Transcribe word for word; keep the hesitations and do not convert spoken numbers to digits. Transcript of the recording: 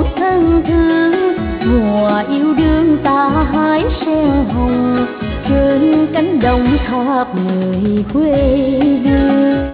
ôm thân thương. Mùa yêu đương ta hái sen hồng, trên cánh đồng tháp người quê hương.